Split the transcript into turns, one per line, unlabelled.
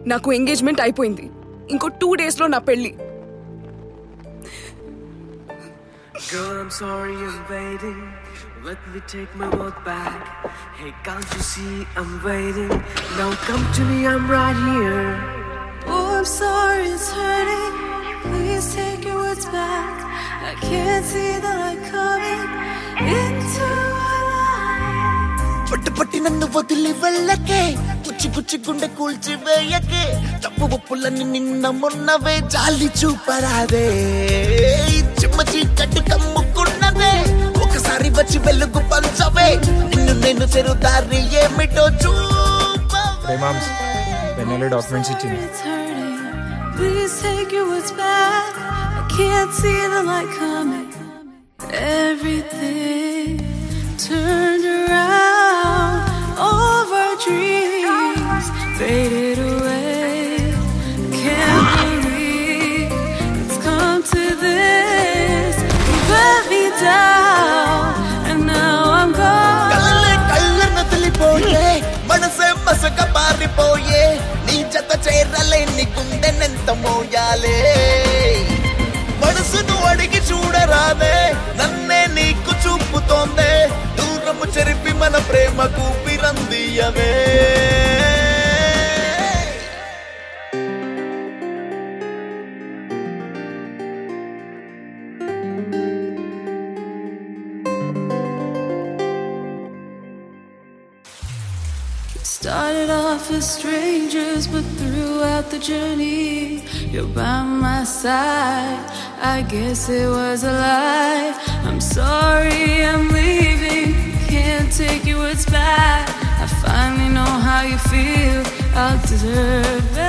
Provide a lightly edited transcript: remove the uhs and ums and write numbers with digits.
నాకు ఎంగేజ్మెంట్ అయిపోయింది. ఇంకో 2 days లో నా పెళ్లి.
Girl, I'm sorry I'm waiting. Let me take my word back. Hey, can't you see I'm waiting? Now come to me, I'm right here.
Oh, I'm sorry it's hurting. Please take your words back. I can't see the light coming into our life.
పట్టు పట్టి నన్ను వదిలి వెళ్ళకే, కుచ్చి కుచ్చి గుండె కూల్చి వేయకే, తప్పు ఒప్పులని నిన్న మొన్నవే జాలి చూపరాదే. చిమ్మ చీకటి కమ్ముకున్నదే, ఒకసారి వచ్చి వెలుగు పంచవే, నిన్ను నేను చెరుదారి ఏమిటో చూపవే.
వెన్నెల డాక్యుమెంట్స్ ఇచ్చింది.
Please take your words back. I can't see the light coming. Everything turned around. All our dreams faded away. Can't believe it's come to this. You let me down and now I'm gone.
కళ్ళ నదిలిపోయే, మనసే మసక పారిపోయే, నీ జత చేరలే, నీ గుండెనెంత మోయాలే. మనసును అడిగి చూడరాదే, నన్నే నీకు చూపుతోందే, దూరము చెరిపి మన ప్రేమకు పిరందియవే.
Started off as strangers, but throughout the journey, you're by my side. I guess it was a lie. I'm sorry, I'm leaving. Can't take your words back. I finally know how you feel. I'll deserve it.